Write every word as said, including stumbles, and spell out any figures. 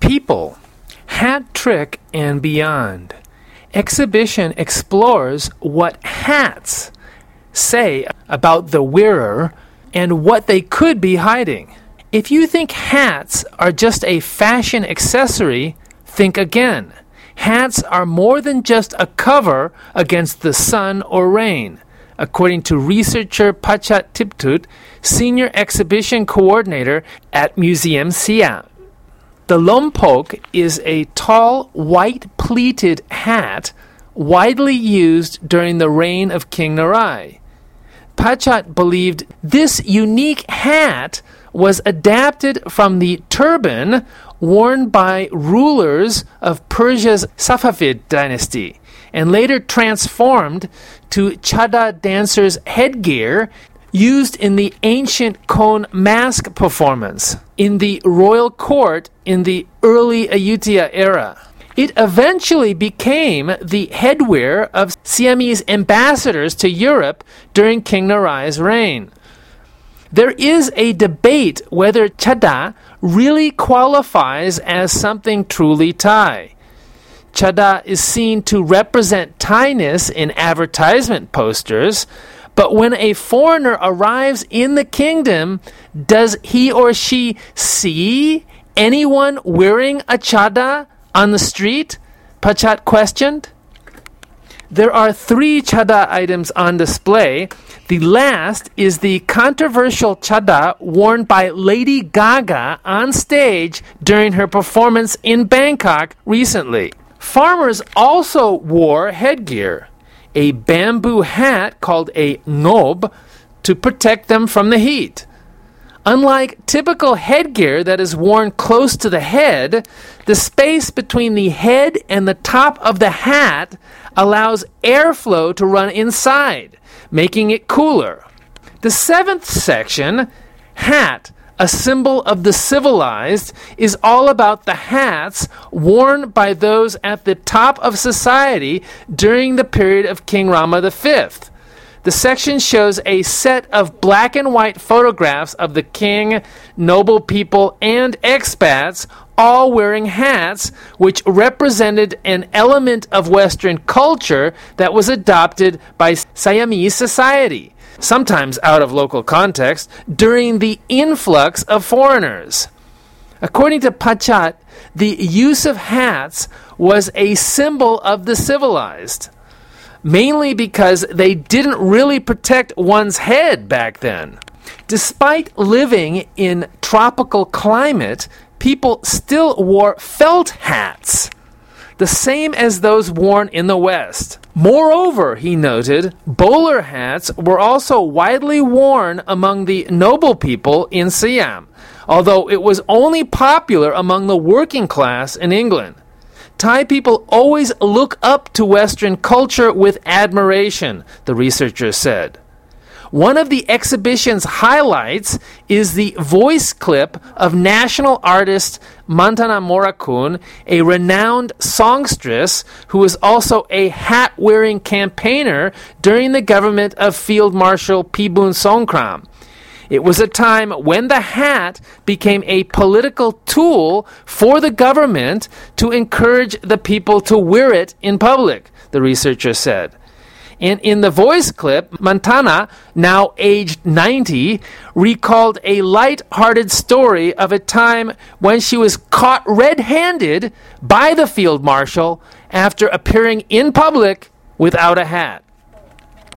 People, Hat Trick and Beyond. Exhibition explores what hats say about the wearer and what they could be hiding. If you think hats are just a fashion accessory, think again. Hats are more than just a cover against the sun or rain, according to researcher Pachat Tiptut, senior exhibition coordinator at Museum Siam. The lompok is a tall, white pleated hat widely used during the reign of King Narai. Pachat believed this unique hat was adapted from the turban worn by rulers of Persia's Safavid dynasty and later transformed to chadda dancers' headgear used in the ancient Kon mask performance in the royal court in the early Ayutthaya era. It eventually became the headwear of Siamese ambassadors to Europe during King Narai's reign. There is a debate whether chadda really qualifies as something truly Thai. Chadda is seen to represent Thainess in advertisement posters, but when a foreigner arrives in the kingdom, does he or she see anyone wearing a chadda on the street? Pachat questioned. There are three chadda items on display. The last is the controversial chadda worn by Lady Gaga on stage during her performance in Bangkok recently. Farmers also wore headgear, a bamboo hat called a ngob, to protect them from the heat. Unlike typical headgear that is worn close to the head, the space between the head and the top of the hat allows airflow to run inside, making it cooler. The seventh section, hat, a symbol of the civilized, is all about the hats worn by those at the top of society during the period of King Rama the Fifth. The section shows a set of black and white photographs of the king, noble people, and expats all wearing hats, which represented an element of Western culture that was adopted by Siamese society, sometimes out of local context, during the influx of foreigners. According to Pachat, the use of hats was a symbol of the civilized, mainly because they didn't really protect one's head back then. Despite living in tropical climate, people still wore felt hats, the same as those worn in the West. Moreover, he noted, bowler hats were also widely worn among the noble people in Siam, although it was only popular among the working class in England. Thai people always look up to Western culture with admiration, the researcher said. One of the exhibition's highlights is the voice clip of national artist Mantana Morakun, a renowned songstress who was also a hat-wearing campaigner during the government of Field Marshal Pibun Songkram. It was a time when the hat became a political tool for the government to encourage the people to wear it in public, the researcher said. And in the voice clip, Mantana, now aged ninety, recalled a light-hearted story of a time when she was caught red-handed by the field marshal after appearing in public without a hat.